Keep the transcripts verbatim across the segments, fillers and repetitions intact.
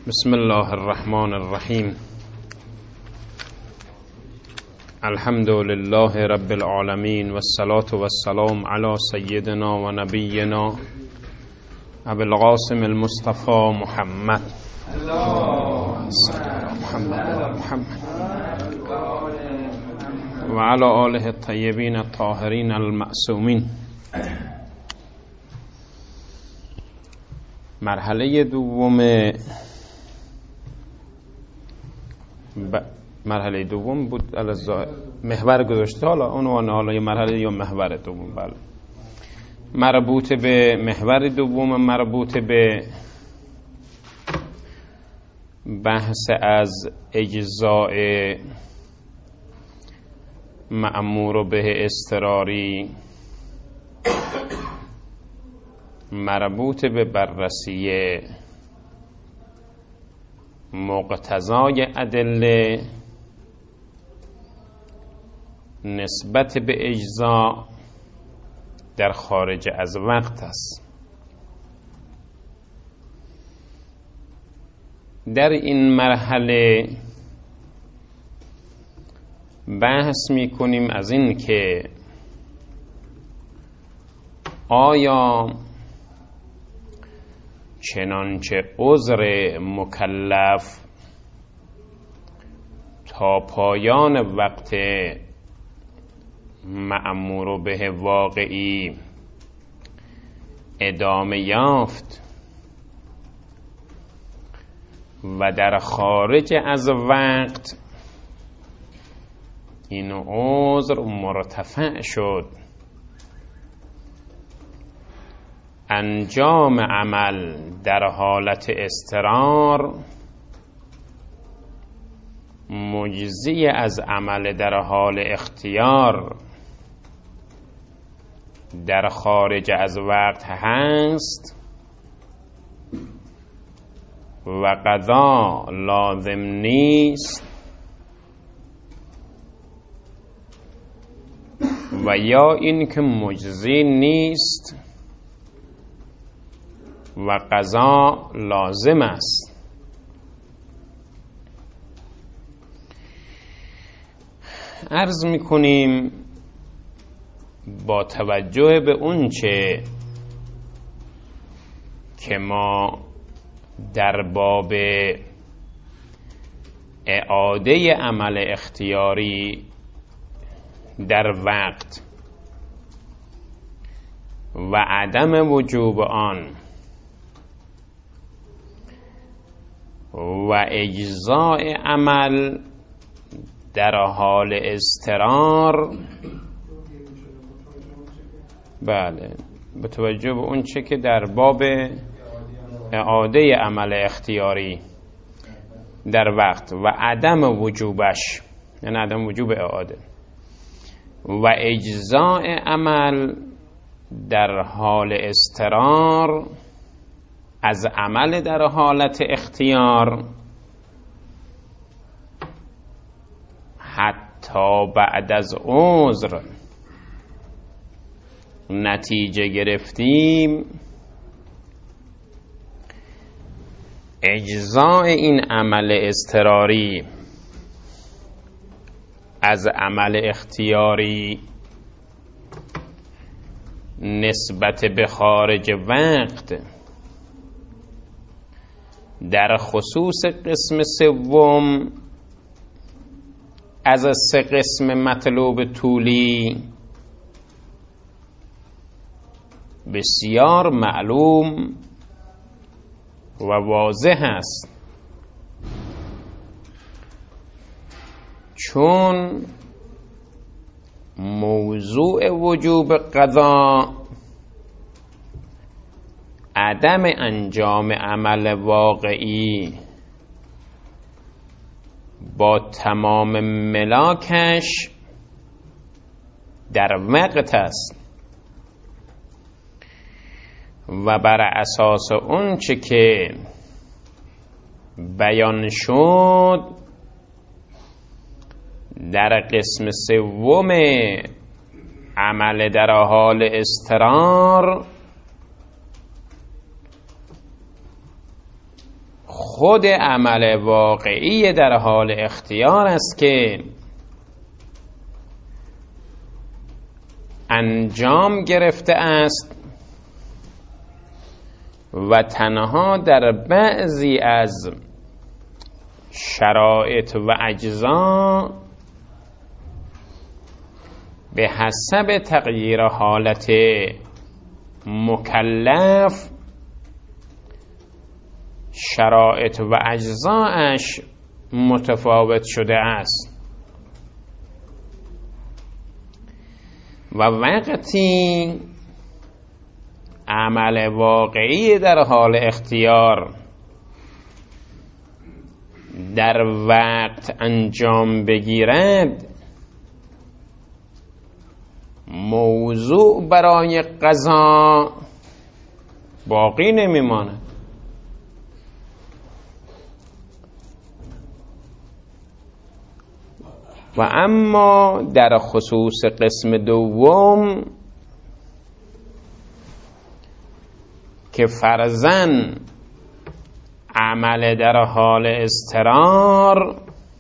بسم الله الرحمن الرحیم. الحمد لله رب العالمین والصلاة والسلام علی سیدنا و نبینا ابی القاسم المصطفى محمد محمد محمد و علی آله الطیبین الطاهرین المعصومین. مرحله دوم ب... مرحله دوم بود الازا محور گذاشته، حالا عنوان حالا یه مرحله یا محور دوم. بله، مربوط به محور دوم، مربوط به بحث از اجزاء مأمور به اضطراری، مربوط به بررسی مقتضای ادله نسبت به اجزا در خارج از وقت است. در این مرحله بحث می کنیم از این که آیا چنانچه عذر مکلف تا پایان وقت مأمور به واقعی ادامه یافت و در خارج از وقت این عذر مرتفع شد، انجام عمل در حالت اضطرار مجزی از عمل در حال اختیار در خارج از وقت هست و قضا لازم نیست، و یا این که مجزی نیست و قضا لازم است. عرض میکنیم با توجه به اون چه که ما در باب اعاده عمل اختیاری در وقت و عدم وجوب آن و اجزاء عمل در حال اضطرار، بله، به توجه به اون چه که در باب اعاده عمل اختیاری در وقت و عدم وجوبش، یعنی عدم وجوب اعاده، و اجزاء عمل در حال اضطرار از عمل در حالت اختیار حتی بعد از عذر نتیجه گرفتیم، اجزاء این عمل اضطراری از عمل اختیاری نسبت به خارج وقت در خصوص قسم سوم از سه قسم مطلوب طولی بسیار معلوم و واضح است، چون موضوع وجوب قضا عدم انجام عمل واقعی با تمام ملاکش در وقت است و بر اساس اون چه که بیان شد در قسم سوم عمل در حال اضطرار خود عمل واقعی در حال اختیار است که انجام گرفته است و تنها در بعضی از شرایط و اجزا به حسب تغییر حالت مکلف شرایط و اجزاش متفاوت شده است و وقتی عمل واقعی در حال اختیار در وقت انجام بگیرد موضوع برای قضا باقی نمیماند و اما در خصوص قسم دوم که فرضاً عمل در حال اضطرار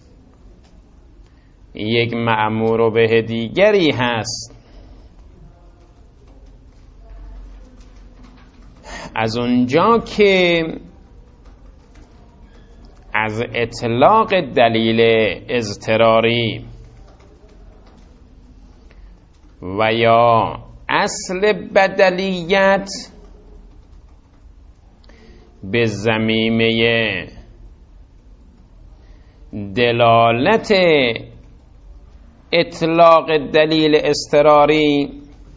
یک مأمور به دیگری هست، از اونجا که از اطلاق دلیل اضطراری و یا اصل بدلیت به ضمیمه دلالت اطلاق دلیل اضطراری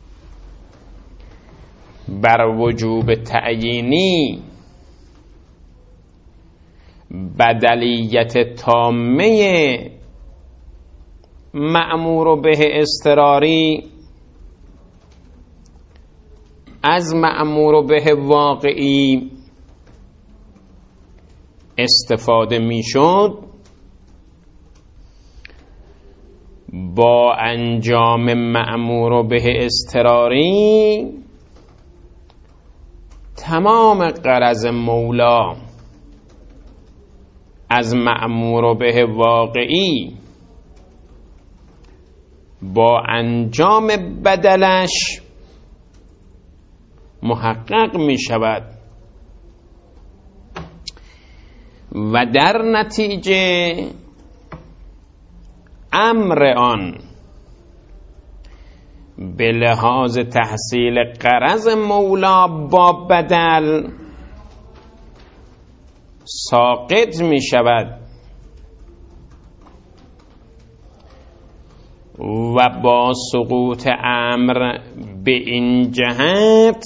بر وجوب تعیینی بدلیت تامه مأمور به اضطراری از مأمور به واقعی استفاده میشد، با انجام مأمور به اضطراری تمام غرض مولا از مأمور به واقعی با انجام بدلش محقق می شود و در نتیجه امر آن به لحاظ تحصیل غرض مولا با بدل ساقط می شود و با سقوط امر به این جهت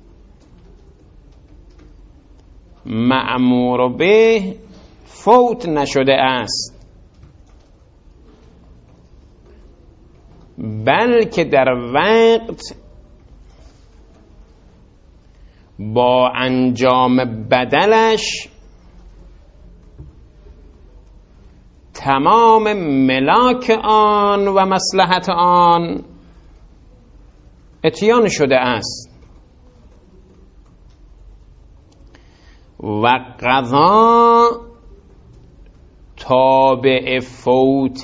مأمور به فوت نشده است، بلکه در وقت با انجام بدلش تمام ملاک آن و مصلحت آن اتیان شده است و قضا تابع فوت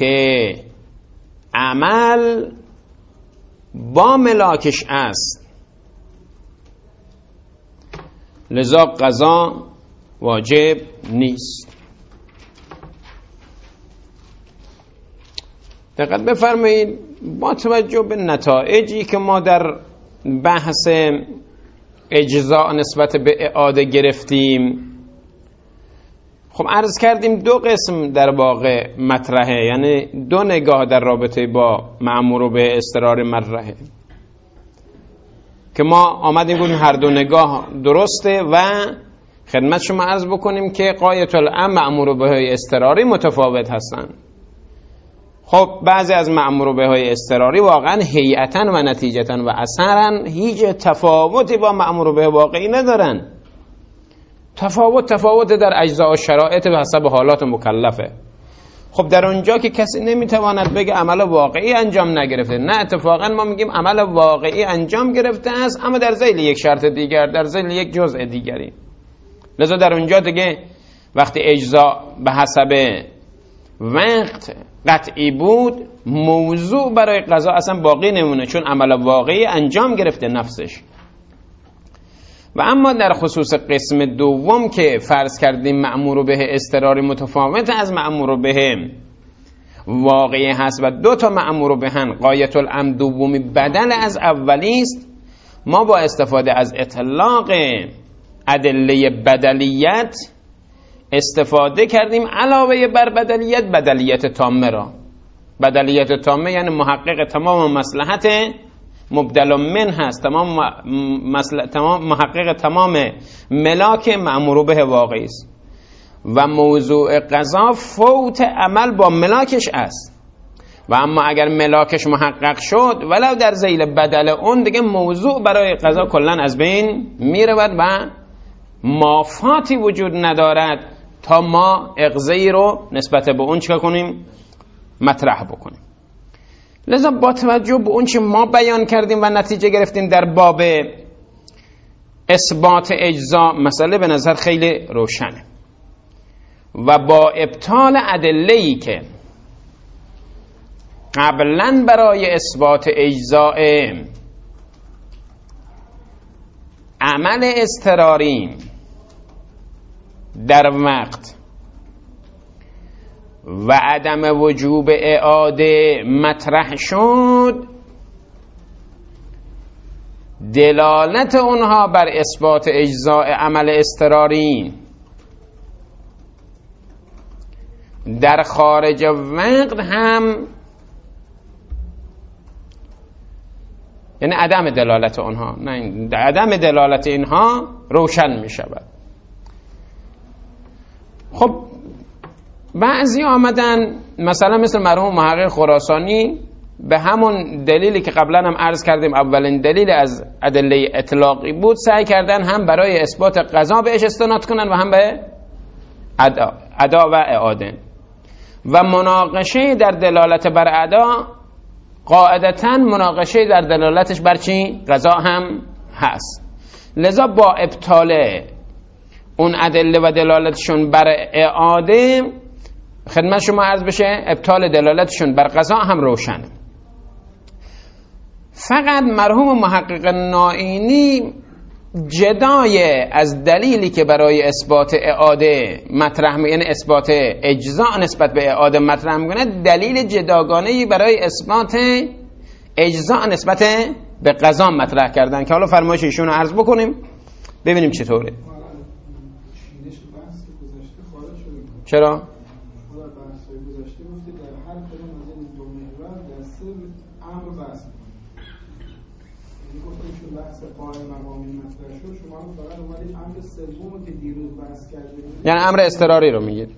عمل با ملاکش است، لذا قضا واجب نیست. دقت بفرمایید، با توجه به نتایجی که ما در بحث اجزاء نسبت به اعاده گرفتیم، خب عرض کردیم دو قسم در واقع مطرحه، یعنی دو نگاه در رابطه با مأمور به اضطرار مطرحه که ما آمدیم گفتیم هر دو نگاه درسته و خدمت شما عرض بکنیم که غایت الامر مأمور به اضطراری متفاوت هستند. خب بعضی از مأمور به های اضطراری واقعا هیئتاً و نتیجتاً و اثراً هیچ تفاوتی با مأمور به واقعی ندارن، تفاوت تفاوت در اجزا و شرایط به حسب حالات مکلفه. خب در اونجا که کسی نمیتواند بگه عمل واقعی انجام نگرفته، نه، اتفاقا ما میگیم عمل واقعی انجام گرفته است اما در ذیل یک شرط دیگر، در ذیل یک جزء دیگری. لذا در اونجا دیگه وقتی اجزا به حسب وقت قطعی بود، موضوع برای قضا اصلا باقی نمونه، چون عمل واقعی انجام گرفته نفسش. و اما در خصوص قسم دوم که فرض کردیم مأمور به اضطراری متفاوت از مأمور به واقعی هست و دو تا مأمور بهن غایت الامر دومی بدل از اولی است، ما با استفاده از اطلاق ادله بدلیت استفاده کردیم علاوه بر بدلیت بدلیت تامه را. بدلیت تامه یعنی محقق تمام مصلحت مبدل من هست، تمام مسل... تمام محقق تمام ملاک مأمور به واقعی است و موضوع قضا فوت عمل با ملاکش است. و اما اگر ملاکش محقق شد ولو در ذیل بدل اون، دیگه موضوع برای قضا کلن از بین میرود و مافاتی وجود ندارد تا ما اغضی رو نسبت به اون چکا کنیم؟ مطرح بکنیم. لذا با توجه به اون چه ما بیان کردیم و نتیجه گرفتیم در باب اثبات اجزا، مسئله به نظر خیلی روشنه و با ابطال ادله‌ای که قبلا برای اثبات اجزاء عمل اضطراری در وقت و عدم وجوب اعاده مطرح شد، دلالت اونها بر اثبات اجزاء عمل اضطراری در خارج وقت هم، یعنی عدم دلالت اونها، نه عدم دلالت اینها روشن می شود. خب بعضی آمدن مثلا مثل مرحوم محقق خراسانی به همون دلیلی که قبلا هم عرض کردیم اولین دلیل از ادله اطلاقی بود، سعی کردن هم برای اثبات قضا بهش استناد کنن و هم به ادا, ادا و اعاده. و مناقشه در دلالت بر ادا قاعدتاً مناقشه در دلالتش بر چی؟ قضا هم هست. لذا با ابطال اون ادله و دلالتشون بر اعاده، خدمت شما عرض بشه ابطال دلالتشون بر قضا هم روشنه. فقط مرحوم محقق نائینی جدای از دلیلی که برای اثبات اعاده مطرح می، یعنی اثبات اجزاء نسبت به اعاده مطرح میکنه، دلیل جداگانه‌ای برای اثبات اجزاء نسبت به قضا مطرح کردن که حالا فرمایش ایشون رو عرض بکنیم ببینیم چطوره. چرا؟ یعنی امر اضطراری رو میگید؟ نه،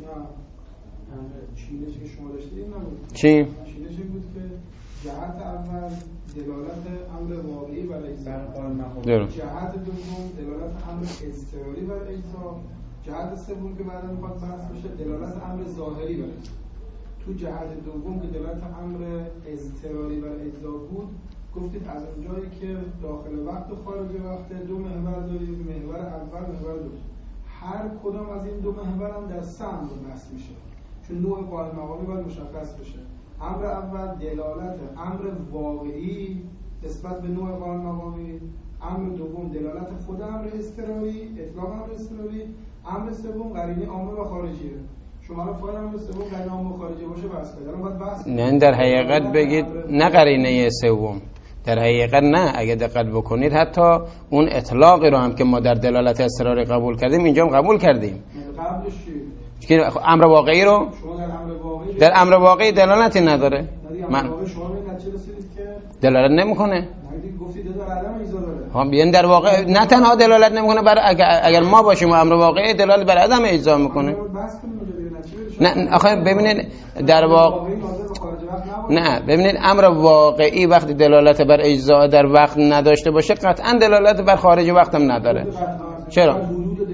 چینش که شما داشتید این نبود. چی؟ چینش بود که جهت اول دلالت امر واقعی برای اجزا، جهت دوم دلالت امر اضطراری برای اجزا، جهت سوم که بعدا میخواد بحث بشه دلالت امر ظاهری برای اجزا. تو جهت دوم که دلالت امر اضطراری برای اجزا بود، گفتید از اونجایی که داخل وقت و خارج وقت دو محور دارید، محور اول محور دوم، هر کدام از این دو محور هم در سه امر بحث میشه، چون نوع قائم مقامی باید مشخص بشه. امر اول دلالت امر واقعی نسبت به نوع قائم مقامی، امر دوم دلالت خود امر اضطراری، اطلاق امر اضطراری، امر سوم قرینه عامه و خارجیه. شما رو فایل امر سوم قرینه عامه و خارجی باشه بس بدن باید بحث نه در حقیقت بگید نه قرینه سوم، در حقیقت نه. اگه دقت بکنید حتی اون اطلاقی رو هم که ما در دلالت اضطراری قبول کردیم اینجا هم قبول کردیم. قبلش چی؟ امر واقعی رو شما در امر واقعی در امر واقعی دلالتی نداره. من شما به نتیجه رسیدید که دلالت نمیکنه. نگید گفتید در عدم اجزا داره. ها بیان در واقع نه تنها دلالت نمیکنه، برای اگر, اگر ما باشیم و امر واقعی دلالت بر عدم اجزا میکنه. نه آخه ببینید در واقع نه ببینید امر واقعی وقتی دلالت بر اجزا در وقت نداشته باشه قطعا دلالت بر خارج وقت هم نداره. چرا؟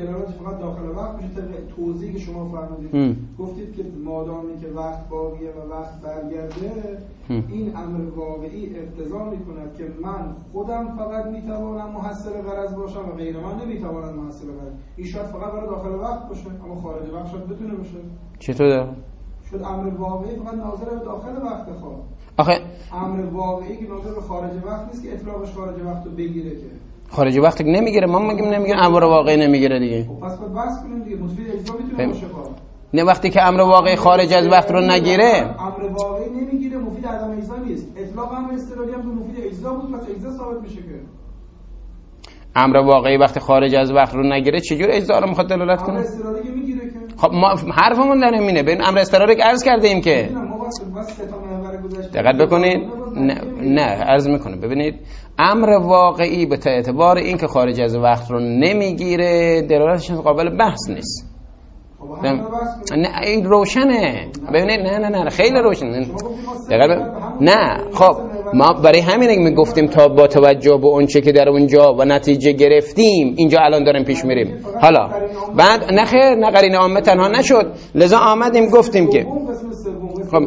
فقط داخل وقت میشه. طبق توضیحی که شما فرمودید گفتید که مادامی که وقت باقیه و وقت برگرده ام. این امر واقعی اقتضا میکند که من خودم فقط میتوانم محصل غرض باشم و غیر من نمیتواند محصل غرض. این شاید فقط برای داخل وقت باشه اما خارج وقت شاید بتونه باشه. چطوره؟ شد امر واقعی فقط ناظر به داخل وقت خواه. آخه امر واقعی که ناظر به خارج وقت نیست که اطلاقش خارج وقت رو بگیره که خارج وقت نمیگیره. ما میگیم نمیگه امر واقعی نمیگیره دیگه. خب پس باید بحث کنیم دیگه. مفید اجزا میتونه باشه خب. نه وقتی که امر واقعی خارج از وقت رو نگیره امر واقعی نمیگیره مفید عدم اجزا نیست. اطلاق امر اضطراری هم تو مفید اجزا بود پس اجزا ثابت میشه که امر واقعی وقتی خارج از وقت رو نگیره چجور اجزا رو میخواد دلالت کنه؟ امر اضطراری میگیره که خب ما حرفمون در اینه. ببین امر اضطراری که عرض کردیم که دقت بکنید. نه نه عرض میکنه. ببینید امر واقعی به اعتبار اینکه خارج از وقت رو نمیگیره دلالتش قابل بحث نیست. نه این روشنه. ببینید نه نه نه خیلی روشنه. دقیقاً نه. خب ما برای همینه که میگفتیم تا با توجه به اون چه که در اونجا و نتیجه گرفتیم اینجا الان داریم پیش میریم. حالا بعد نه خیر نه قرینه عامه تنها نشد لذا آمدیم گفتیم که خب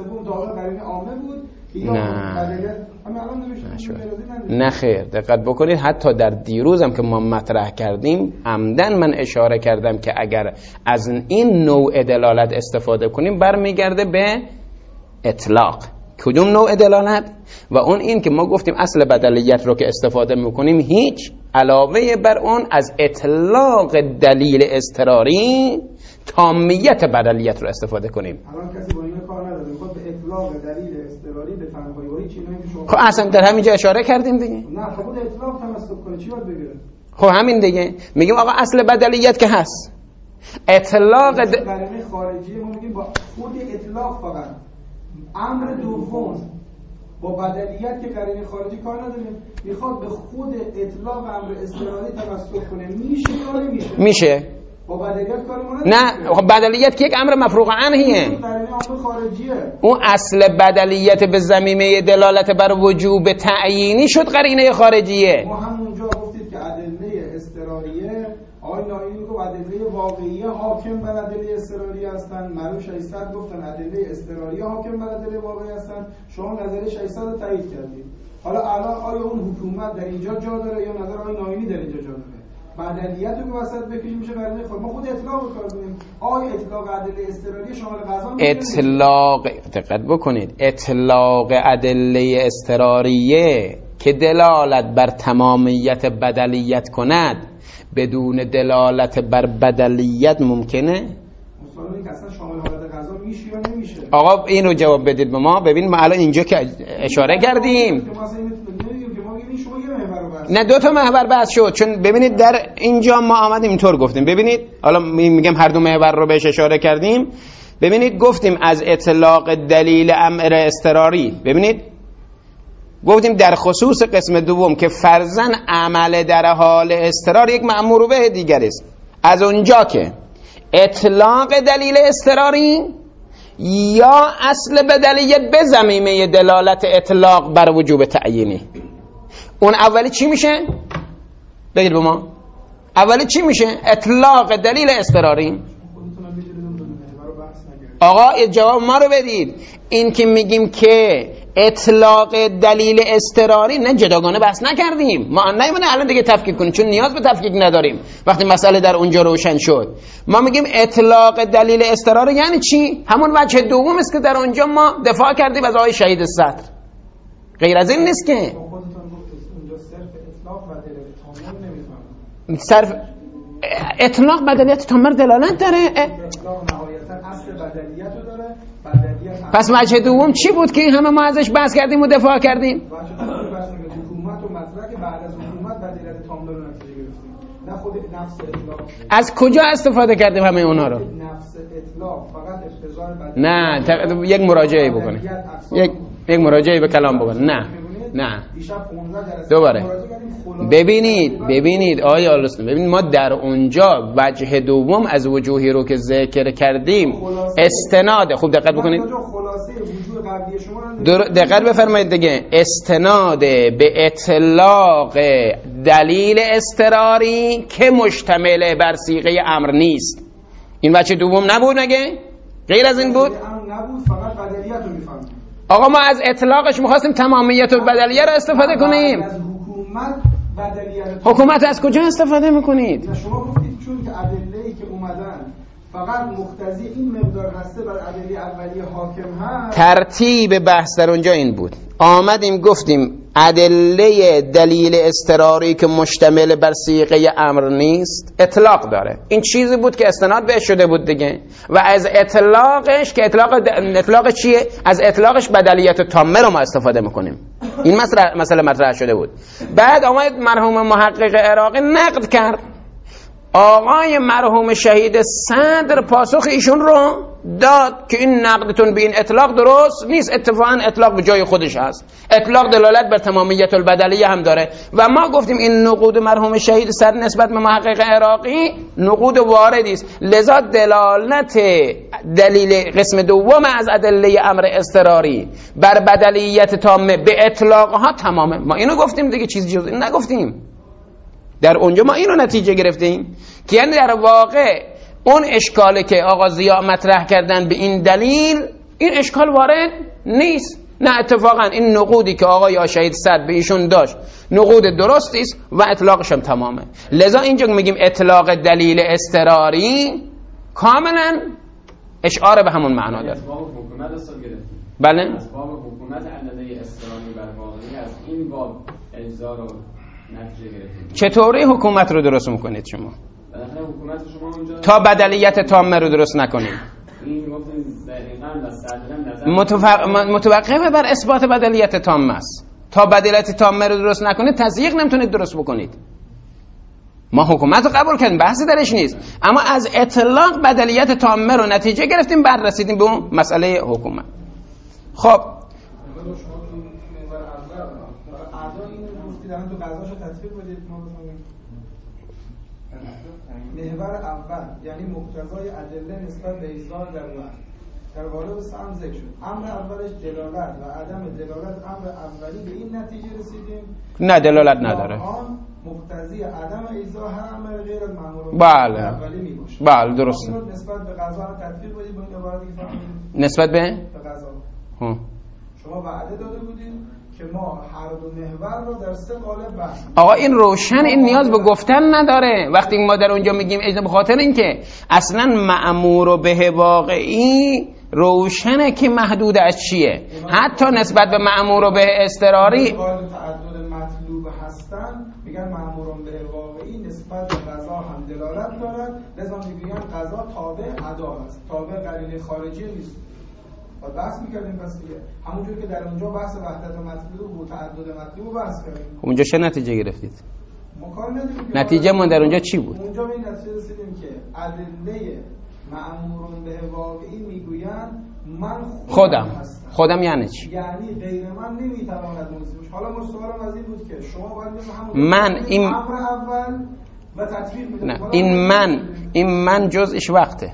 نه نه خیر دقت بکنید. حتی در دیروز هم که ما مطرح کردیم عمدن من اشاره کردم که اگر از این نوع دلالت استفاده کنیم برمیگرده به اطلاق. کدوم نوع دلالت؟ و اون این که ما گفتیم اصل بدلیت رو که استفاده میکنیم هیچ علاوه بر اون از اطلاق دلیل اضطراری تامیت بدلیت رو استفاده کنیم. الان کسی با این کار نداره میخواد به اطلاق دلیل اضطراری به تنهایی چیزایی که شما خب اصلا در همینجا اشاره کردیم دیگه. نه خب اطلاق تمسک کنه چی باید بگیره؟ خب همین دیگه میگیم آقا اصل بدلیت که هست اطلاق د... قرینه خارجی ما میگیم با خود اطلاق فقط امر دوم با بدلیت که قرینه خارجی کار نداریم میخواد به خود اطلاق امر اضطراری تمسک کنه میشه یا نمیشه؟ میشه. با بدلیت کار ما نه خب بدلیت که یک امر مفروغ عنهیه. اون اصل بدلیت به ضمیمه دلالت بر وجوب تعیینی شد قرینه خارجیه. ما همونجا گفتید که ادله اضطراریه آقای ناینی گفت ادله واقعیه حاکم بر ادله اضطراری هستن. مرحوم ششصد گفتن ادله اضطراریه حاکم بر ادله واقعی هستن. شما نظر ششصد رو تایید کردید. حالا الان آیا اون حکومت در اینجا جا داره یا نظر آقای ناینی در اینجا جا داره؟ بدلیت رو که وسط بکشیم میشه قرینه خود. ما خود اطلاق رو کار کنیم. آیا اطلاق ادله اضطراری شامل قضا میشه؟ اطلاق دقت بکنید. اطلاق ادله اضطراریه که دلالت بر تمامیت بدلیت کند بدون دلالت بر بدلیت ممکنه؟ مثلا این که اصلا شامل حالت قضا میشه یا نمیشه؟ آقا اینو جواب بدید به ما. ببین ما الان اینجا که اشاره کردیم نه دو تا محور بحث شد. چون ببینید در اینجا ما آمدیم اینطور گفتیم. ببینید حالا میگم هر دو محور رو بهش اشاره کردیم. ببینید گفتیم از اطلاق دلیل امر اضطراری ببینید گفتیم در خصوص قسم دوم که فرضاً عمل در حال اضطرار یک مأمور به دیگر است. از اونجا که اطلاق دلیل اضطراری یا اصل بدلیت به ضمیمه دلالت اطلاق بر وجوب تعیینی اون اولی چی میشه؟ بگید به ما اولی چی میشه؟ اطلاق دلیل اضطراری. آقا جواب ما رو بدید. این که میگیم که اطلاق دلیل اضطراری نه جداگانه بحث نکردیم. ما نمیونه الان دیگه تفکیک کنیم چون نیاز به تفکیک نداریم وقتی مسئله در اونجا روشن شد. ما میگیم اطلاق دلیل اضطراری یعنی چی؟ همون وجه دوم است که در اونجا ما دفاع کردیم از آقای شهید صدر. غیر از این نیست که صرف اطلاق بدلیت تامر دلالت داره. اطلاق نهایتا اصل بدلیت رو داره. بدلیت پس وجه دوم چی بود که همه ما ازش بحث کردیم و دفاع کردیم؟ وجه دوم بحث کردیم حکومت و مطرح که بعد از حکومت بدلیت تامر رو نتیجه گرفتیم. نه خود نفس اطلاق. از کجا استفاده کردیم همه اونها رو؟ نفس اطلاق فقط افتضاح بدلیت. نه ت... یک مراجعه بکنه. یک یک مراجعه به کلام بکنه. نه نه دوباره ببینید ببینید آیا آلوسن ببینید ما در اونجا وجه دوم از وجوهی رو که ذکر کردیم استناد خوب دقت بکنید خلاصه وجوه قبلی شما در... دقت بفرمایید دیگه، استناد به اطلاق دلیل اضطراری که مشتمل بر صیغه امر نیست. این بچه دوم نبود مگه؟ غیر از این بود؟ نبود، فقط بدلیت رو میفهمیم. آقا ما از اطلاقش میخواستیم تمامیت البدلیه رو استفاده کنیم. از حکومت بدلیت حکومت از کجا استفاده میکنید؟ شما گفتید چون که ادله‌ای که اومدن فقط مقتضی این مقدار هسته بر ادله اولیه حاکم هست. ترتیب بحث در اونجا این بود، آمدیم گفتیم ادله دلیل اضطراری که مشتمل بر صیغه امر نیست اطلاق داره. این چیزی بود که استناد بهش شده بود دیگه، و از اطلاقش که اطلاق اطلاق چیه؟ از اطلاقش بدلیت تامه رو ما استفاده میکنیم. این مسئله مسئله مطرح شده بود. بعد آمد مرحوم محقق عراقی نقد کرد، آقای مرحوم شهید صدر پاسخ ایشون رو داد که این نقدتون به این اطلاق درست نیست، اتفاقا اطلاق به جای خودش هست، اطلاق دلالت بر تمامیت البدلیه هم داره. و ما گفتیم این نقود مرحوم شهید صدر نسبت به محقق عراقی نقود واردی است، لذا دلالت دلیل قسم دوم از ادله امر اضطراری بر بدلیت تامه به اطلاقها تمامه. ما اینو گفتیم دیگه، چیزی جز این نگفتیم. در اونجا ما اینو نتیجه گرفتیم که یعنی در واقع اون اشکالی که آقا ضیاء مطرح کردن به این دلیل، این اشکال وارد نیست. نه، اتفاقا این نقودی که آقای شهید صدر به ایشون داشت نقود درستی است و اطلاقش هم تمامه. لذا اینجا میگیم اطلاق دلیل اضطراری کاملا اشعار به همون معنا داره. بله؟ از باب حکومت ادله اضطراری بر واقعی از این باب اجزا رو چطوری حکومت رو درست میکنید شما؟ حکومت شما اونجا تا بدلیت تامه رو درست نکنید. این گفتن دقیقاً صدراً متفق... متوقفه بر اثبات بدلیت تامه است. تا بدلیت تامه رو درست نکنید تضییق نمیتونید درست بکنید. ما حکومت رو قبول کردیم، بحثی درش نیست، اما از اطلاق بدلیت تامه رو نتیجه گرفتیم، بعد رسیدیم به اون مسئله حکومت. خب دارن تو قضاشو تطبیق بدید. ما محور اول یعنی مقتضای ادله نسبت به ایصال در وقت در قالب سهم ذکر شد. امر اولش دلالت و عدم دلالت امر اولی به این نتیجه رسیدیم نه دلالت نداره. آن مقتضی عدم ایصال هر امر غیر از مأمور بله اولی میباشه. بله درسته. نسبت به قضا رو تطبیق بدید. به عبارتی که فهمیدید نسبت به به قضا ها شما وعده داده بودید که ما هر دو محور رو در سه قالب بحث. آقا این روشن، این نیاز به گفتن نداره. وقتی ما در اونجا میگیم اجازه، به خاطر اینکه اصلا مأمور و به واقعی روشنه که محدود از چیه. حتی نسبت به مأمور و به اضطراری قالب تعدد مطلوب هستن، میگن مأمور و به واقعی نسبت به قضا هم دلالت دارد، لذا میگن قضا تابع ادا است، تابع قرینه خارجی نیست. بعد بحث می‌کردیم پس دیگه همونجوری که در اونجا بحث وحدت مطلوب و تعدد مطلوب بحث کردیم. اونجا چه نتیجه گرفتید؟ ما کار نداریم. نتیجه من در اونجا چی بود؟ اونجا به این نتیجه رسیدیم که ادله مأمورون به واقعی میگویند من خودم هستم. خودم یعنی چی؟ یعنی غیر من نمیتواند موضوع باشه. حالا ما سوالم از این بود که شما باید همون من این امر اول و تطبیق میدید. نه این من این من جزءش وقته.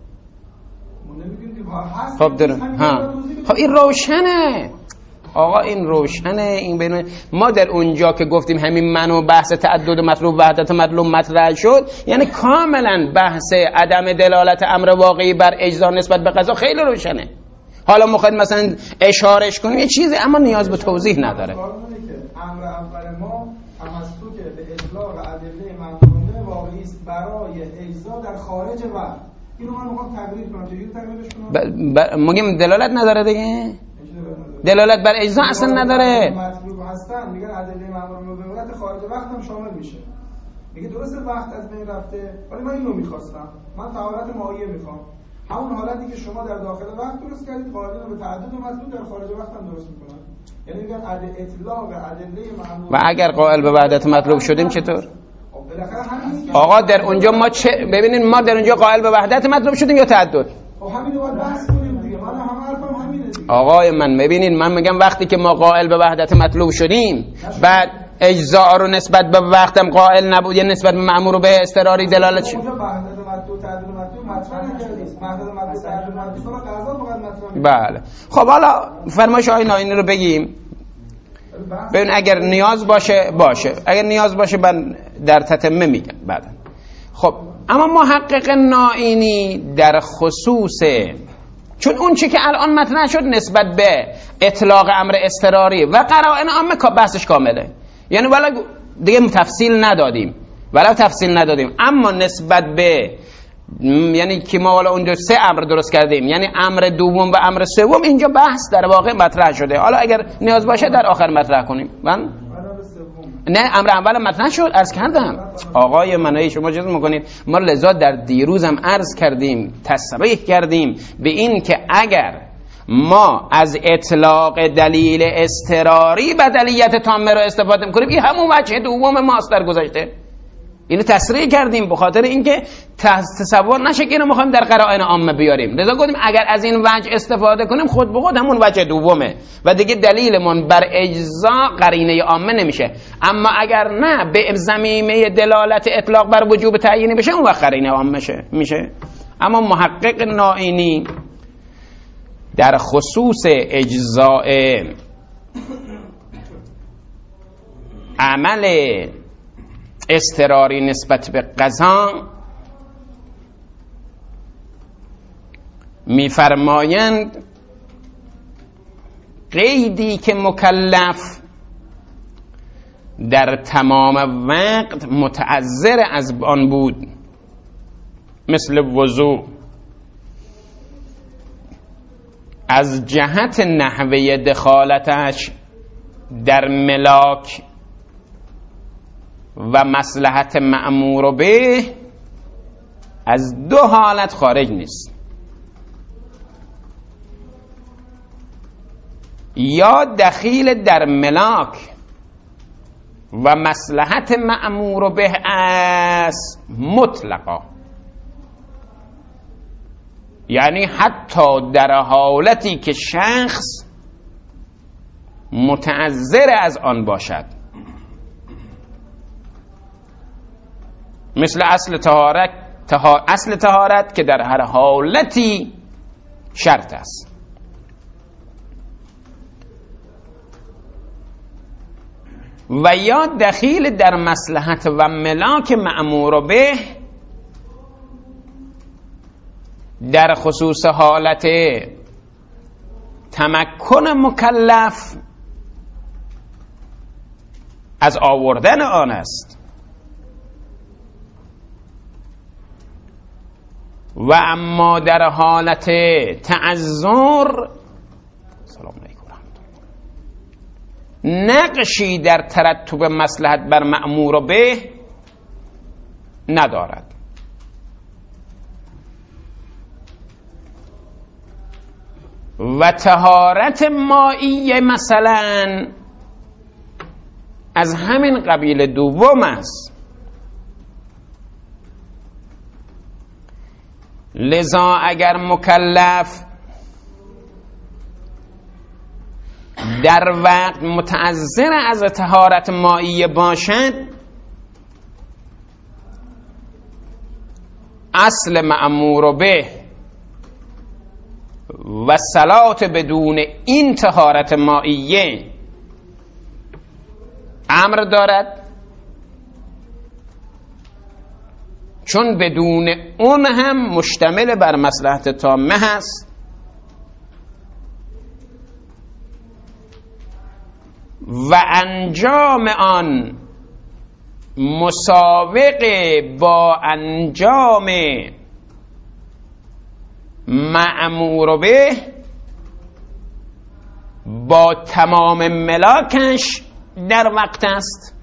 خب در ها خب این روشنه آقا، این روشنه. این بین ما در اونجا که گفتیم همین منو بحث تعدد مطلوب وحدت مطلوب مطرح شد، یعنی کاملا بحث عدم دلالت امر واقعی بر اجزا نسبت به قضا خیلی روشنه. حالا میخواید مثلا اشارهش کنیم یه چیزی، اما نیاز به توضیح نداره. امر اول ما تمسک به اطلاق ادله مأمورانه واقعی است برای اجزا در خارج وقت. اینو من میخوام تقریر کنم. چجوری تقریرش کنم؟ میگیم دلالت نداره دیگه. دلالت بر اجزا اصلا نداره. مطلوب هستن میگن ادله مأمورانه به وقت خارج وقت هم شامل میشه. میگه درسته وقت از بین رفته، ولی من اینو میخواستم، من تعارض مایه میخوام. همون حالتی که شما در داخل وقت درست کردید، قائلین به تعدد مطلوب در خارج وقت هم درست میکنن. یعنی میگن اطلاق ادله مأمورانه. و اگر قائل به وحدت مطلوب شدیم چطور؟ آقا در اونجا ما چه ببینید، ما در اونجا قائل به وحدت مطلوب شدیم یا تعدد؟ خب همین رو بحث کنیم دیگه. من هم حرفم همینه دیگه. آقای من ببینید، من میگم وقتی که ما قائل به وحدت مطلوب شدیم، بعد اجزا رو نسبت به وقتم قائل نبود، یا نسبت به مأمور به اضطراری دلالت شد. اونجا وحدت مطلوب تعدد مطلوب مطرح نکردید. محدود مطلوب تعدد مطلوب برای قضا فقط مطرح. بله خب حالا فرمایش آقای نائینی رو بگیم. ببین اگر نیاز باشه باشه، اگر نیاز باشه من در تتمه میگم بعدا. خب اما محقق نائینی در خصوص، چون اون چی که الان مطرح شد نسبت به اطلاق امر اضطراری و قرائن عامه که بحثش کامله، یعنی ولی دیگه تفصیل ندادیم ولی تفصیل ندادیم اما نسبت به، یعنی که ما حالا اونجا سه امر درست کردیم، یعنی امر دوم و امر سوم اینجا بحث در واقع مطرح شده. حالا اگر نیاز باشه در آخر مطرح کنیم. من نه امر اول مطرح شد، عرض کردم آقای منایی شما اجازه میکنید ما لذا در دیروزم عرض کردیم، تصریح کردیم به این که اگر ما از اطلاق دلیل اضطراری بدلیت تامه رو استفاده میکنیم این همون وجه دوم ماست در گذشته. اینو تصریح کردیم به خاطر اینکه تصور نشه که اینو میخوایم در قرائن عامه بیاریم. لذا گفتیم اگر از این وجه استفاده کنیم خود به خود همون وجه دومه و دیگه دلیلمون بر اجزا قرینه عامه نمیشه. اما اگر نه به زمینه دلالت اطلاق بر وجوب تعیینی بشه اون وقت قرینه عامه میشه. اما محقق نائینی در خصوص اجزاء عمل اضطراری نسبت به قضا می‌فرمایند قیدی که مکلف در تمام وقت متعذر از آن بود مثل وضوء از جهت نحوه دخالتش در ملاک و مصلحت مأمور به از دو حالت خارج نیست، یا دخیل در ملاک و مصلحت مأمور به است مطلقا، یعنی حتی در حالتی که شخص متعذر از آن باشد، مثل اصل طهارت تها... اصل طهارت که در هر حالتی شرط است. و یا دخیل در مصلحت و ملاک مأمور به در خصوص حالت تمکن مکلف از آوردن آن است. و اما در حالت تعذر سلام علیکم نقشی در ترتب مصلحت بر مأمور به ندارد. و طهارت مائیه مثلا از همین قبیل دوم است. لذا اگر مکلف در وقت متعذر از طهارت مائیه باشد، اصل مأمور به و صلات بدون این طهارت مائیه امر دارد، چون بدون اون هم مشتمل بر مصلحت تامه هست و انجام آن مساوق با انجام مأمور به با تمام ملاکش در وقت است.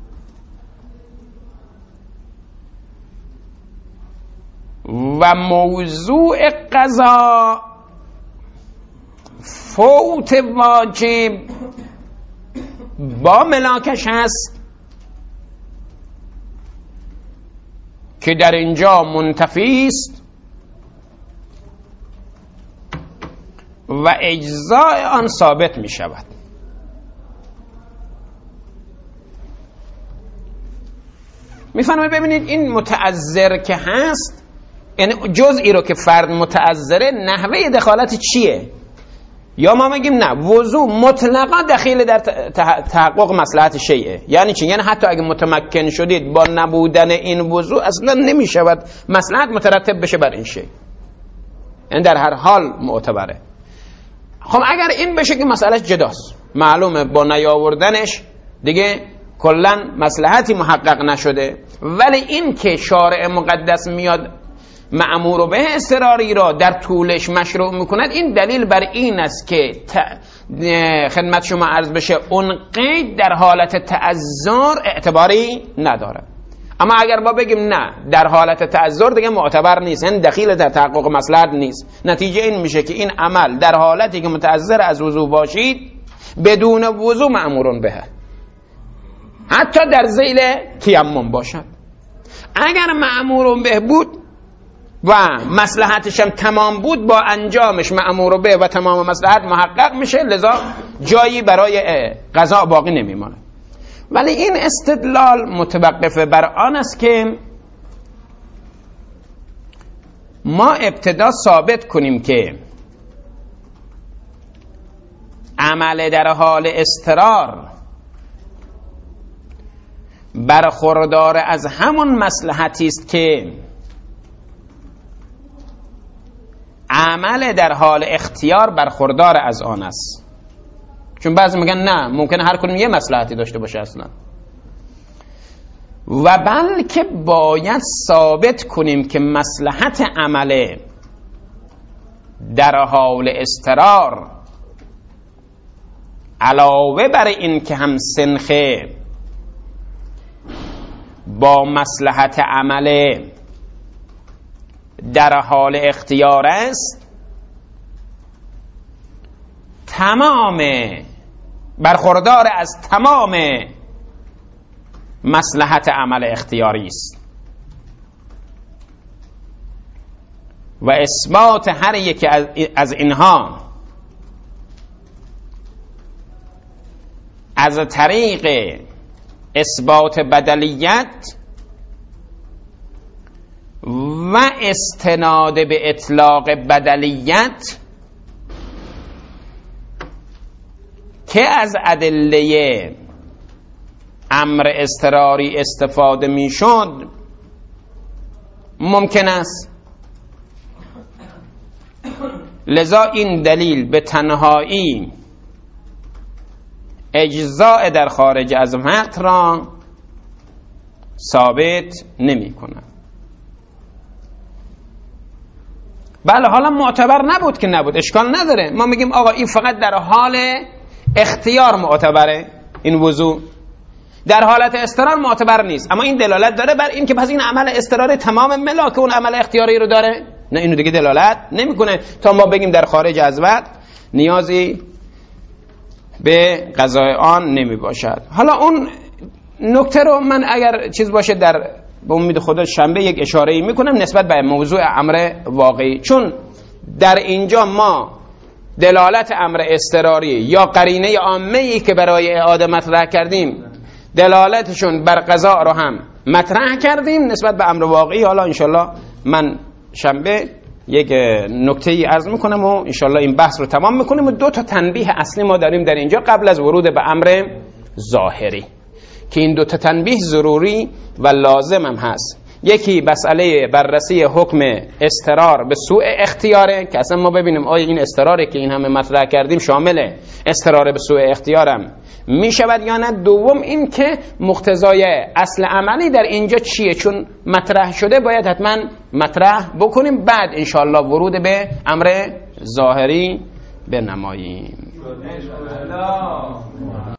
و موضوع قضا فوت واجب با ملاکش هست که در اینجا منتفی است و اجزاء آن ثابت می شود. می فرماید ببینید این متعذر که هست، یعنی جزئی رو که فرد متعذره نحوه دخالت چیه؟ یا ما میگیم نه، وضو مطلقا دخیل در تحقق مصلحت شیئه. یعنی چی؟ یعنی حتی اگه متمکن شدید با نبودن این وضو اصلا نمیشود مصلحت مترتب بشه بر این شی، یعنی در هر حال معتبره. خب اگر این بشه که مسئله جداست، معلومه با نیاوردنش دیگه کلا مصلحتی محقق نشده، ولی این که شارع مقدس میاد مأمور به اضطراری را در طولش مشروع میکند، این دلیل بر این است که خدمت شما عرض بشه اون قید در حالت تعذر اعتباری نداره. اما اگر ما بگیم نه، در حالت تعذر دیگه معتبر نیست، یعنی دخیل در تحقق مصلحت نیست، نتیجه این میشه که این عمل در حالتی که متعذر از وضو باشید بدون وضو مأمورون به، حتی در ذیل تیمم باشد. اگر مأمورون به بود و مصلحتش هم تمام بود، با انجامش مأمور به و تمام مصلحت محقق میشه، لذا جایی برای قضا باقی نمیمانه. ولی این استدلال متوقف بر آن است که ما ابتدا ثابت کنیم که عمل در حال اضطرار برخوردار از همون مصلحتی است که عمل در حال اختیار برخوردار از آن است. چون بعضی میگن نه، ممکنه هر کدوم یه مصلحتی داشته باشه اصلا، و بلکه باید ثابت کنیم که مصلحت عمل در حال اضطرار علاوه بر این که هم سنخه با مصلحت عمل در حال اختیار است، تمام برخوردار از تمام مصلحت عمل اختیاری است و اثبات هر یک از اینها از طریق اثبات بدلیت و استناد به اطلاق بدلیت که از ادله امر اضطراری استفاده میشد ممکن است. لذا این دلیل به تنهایی اجزاء در خارج از وقت را ثابت نمی کند. بله، حالا معتبر نبود که نبود، اشکال نداره. ما میگیم آقا این فقط در حال اختیار معتبره، این وضو در حالت اضطرار معتبر نیست. اما این دلالت داره بر این که پس این عمل اضطراری تمام ملاک اون عمل اختیاری رو داره؟ نه، اینو دیگه دلالت نمیکنه تا ما بگیم در خارج از وقت نیازی به قضای آن نمی باشد. حالا اون نکته رو من اگر چیز باشه در به امید خدا شنبه یک اشاره‌ای میکنم نسبت به موضوع امر واقعی، چون در اینجا ما دلالت امر اضطراری یا قرینه عامه‌ای که برای اعاده مطرح کردیم دلالتشون بر قضا رو هم مطرح کردیم نسبت به امر واقعی. حالا انشالله من شنبه یک نکته‌ای عرض میکنم و انشالله این بحث رو تمام میکنیم. و دو تا تنبیه اصلی ما داریم در اینجا قبل از ورود به امر ظاهری که این دو تا تنبیه ضروری و لازم هم هست. یکی مسئله بررسی حکم اضطرار به سوء اختیاره که اصلا ما ببینیم آیا این اضطراری که این همه مطرح کردیم شامل اضطرار به سوء اختیارم می شود یا نه. دوم این که مقتضای اصل عملی در اینجا چیه، چون مطرح شده باید حتما مطرح بکنیم، بعد انشاءالله ورود به امر ظاهری بنماییم.